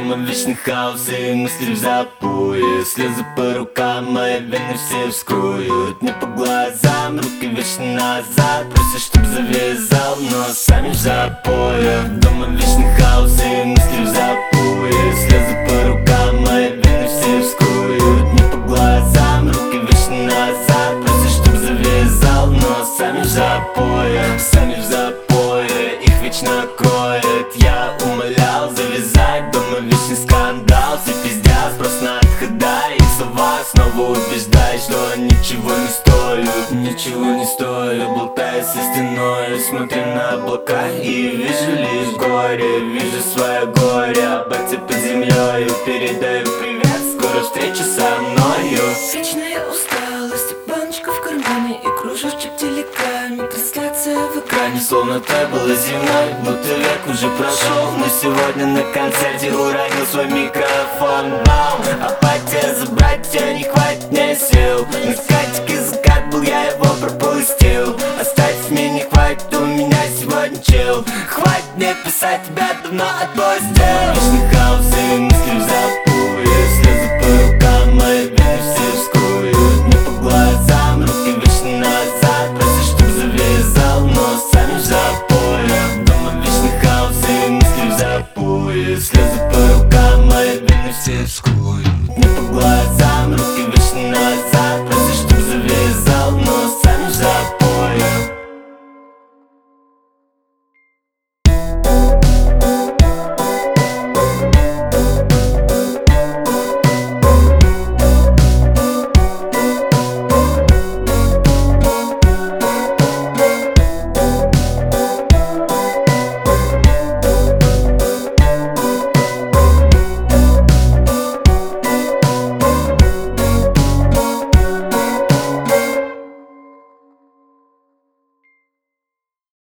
Дома вечный хаос и мысли в запуе. Слезы по рукам, мои вены все вскроют. Не по глазам, руки вечно назад. Просят, чтоб завязал, но сами в запое. Дома вечный хаос и мысли в запуе. Слезы по рукам, мои вены все вскроют. Не по глазам, руки вечно назад. Просят, чтоб завязал, но сами в запое. Сами в запое, их вечно кроет. Я умолял завязать, дома вечный скандал. Все пиздят, просто на отхода. Их слова снова убеждают, что ничего не стоит. Ничего не стоит, болтая со стеной. Смотрю на облака и вижу лишь горе. Вижу свое горе, а батя под землей. Передаю привет, скоро встреча со мною. Вечная усталость, баночка в кармане и кружочек в телекаме. Трансляция в экране, Словно то было зимой, будто век уже прошел. Но сегодня на концерте уронил свой микрофон. Бам! Апатия, забрать тебя не хватит мне сил. На скатике закат был, я его пропустил. Оставь, мне не хватит, у меня сегодня чил. Хватит мне писать, тебя давно отпустил.